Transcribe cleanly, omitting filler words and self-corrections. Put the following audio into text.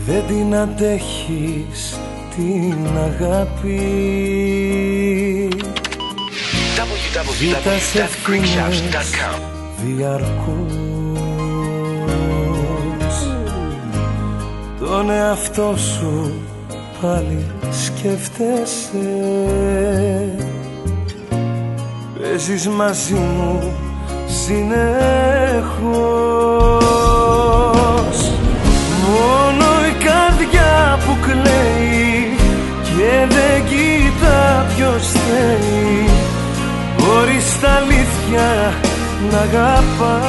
δεν την αντέχεις την αγάπη. Ζήτας ευθύνες διαρκώς, τον εαυτό σου πάλι σκέφτεσαι. Παίζεις μαζί μου συνεχώς. Μόνο η καρδιά που κλαίει και δεν κοιτά ποιος θέλει, μπορεί στα αλήθεια να αγαπά.